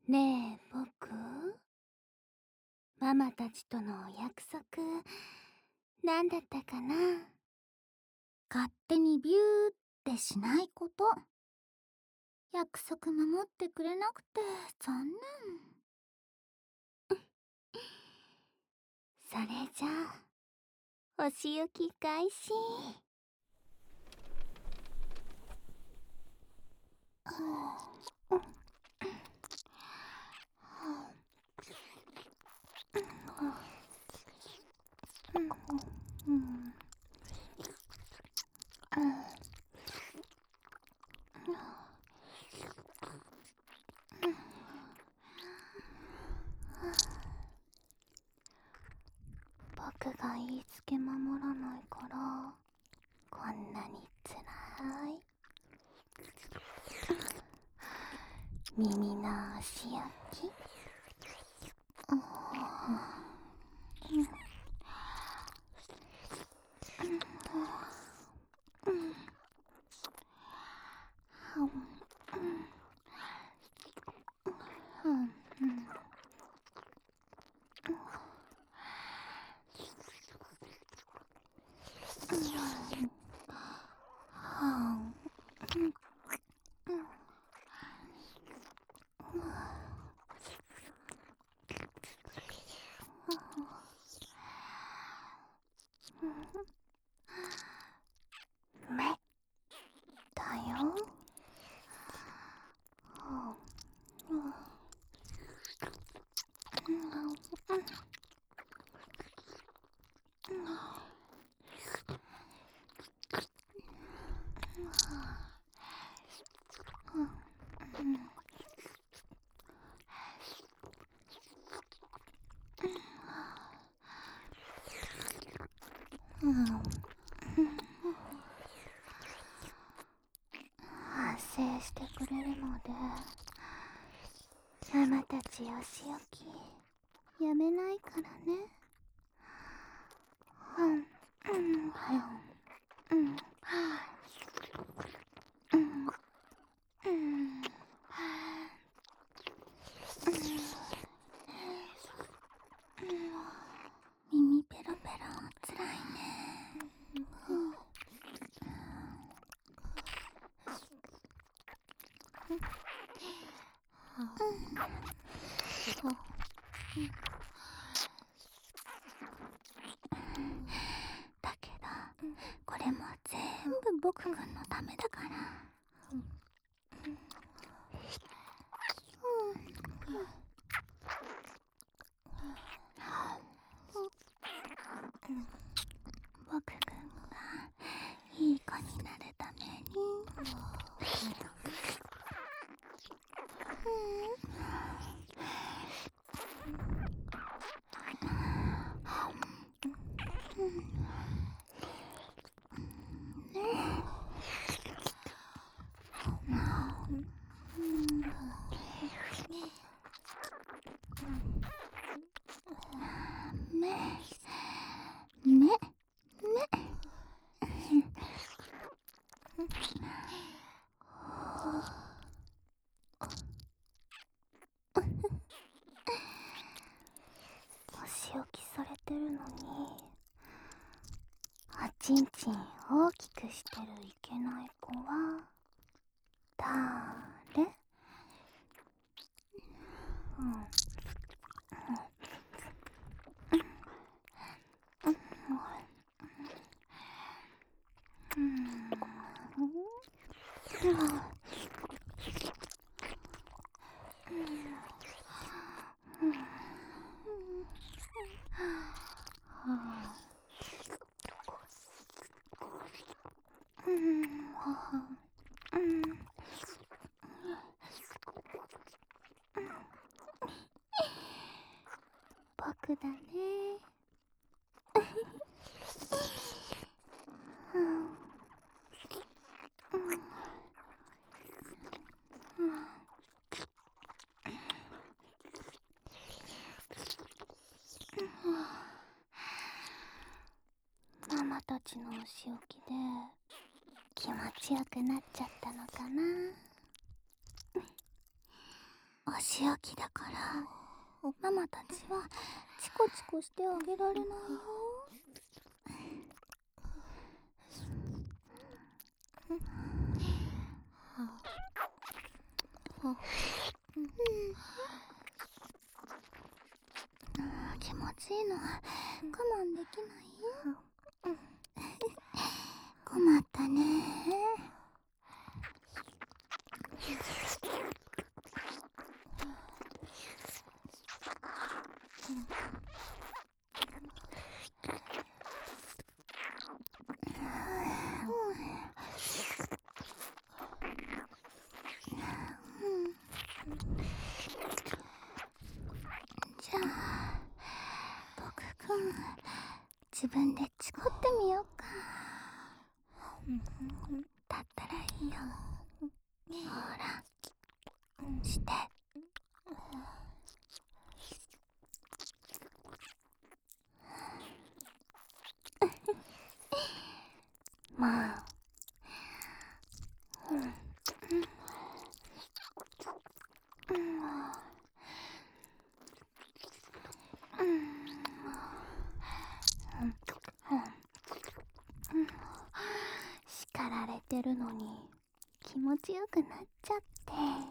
ねえ、僕、ママたちとのお約束、なんだったかな？ 勝手にビューってしないこと。約束守ってくれなくて残念。 それじゃあ、お仕置き開始。僕が言いつけ守らないから、こんなにつらい。耳のお仕置き。目だよ。発声してくれるので、ママたちお仕置きやめないからね。 耳ペロペロつらいね。 だけど、これも全部僕くんのためだから。僕くんがいい子になるために。目、お仕置きされてるのに、おちんちん大きくしてるいけない子はだーれ？僕だね。ママたちのお仕置きで気持ちよくなっちゃったのかな。 お仕置きだからママたちはチコチコしてあげられないよ。気持ちいいの我慢できないよ。困ったね。じゃあ僕くん自分でチコってみようか。だったらいいよ。ほらして。まあ叱られてるのに気持ちよくなっちゃって。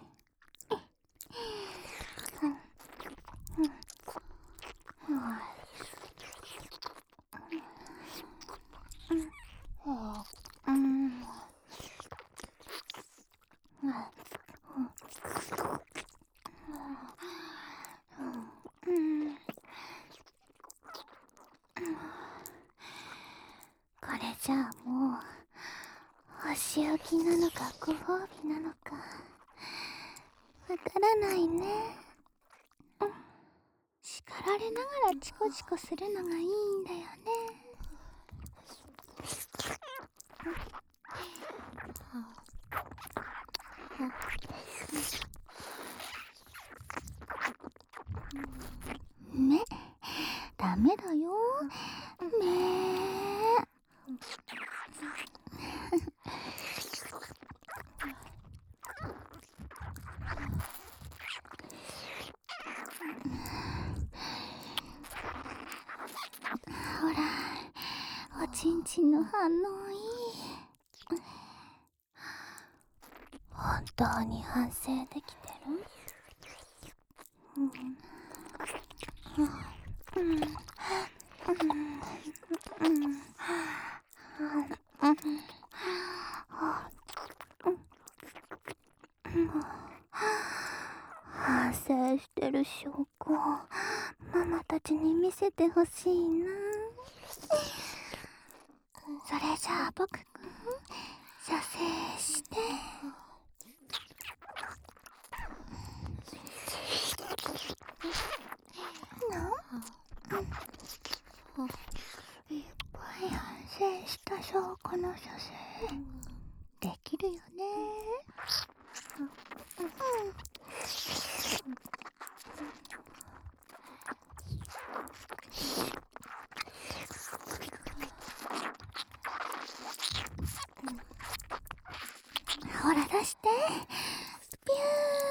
これじゃあもうお仕置きなのかご褒美なのかわからないね。叱られながらチコチコするのがいいんだよね。目ダメだよ。目ほらおちんちんの反応いい。本当に反省できてる？反省してる証拠ママたちに見せてほしいな。それじゃあ僕くん射精して。いっぱい反省した証拠の射精できるよね。ほら出して。ピュ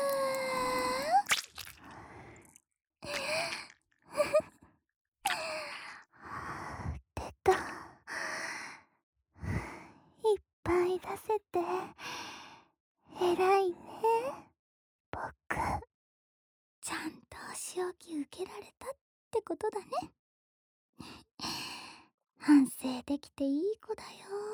ー出た。いっぱい出せて偉いね僕。ちゃんとお仕置き受けられたってことだね。反省できていい子だよ。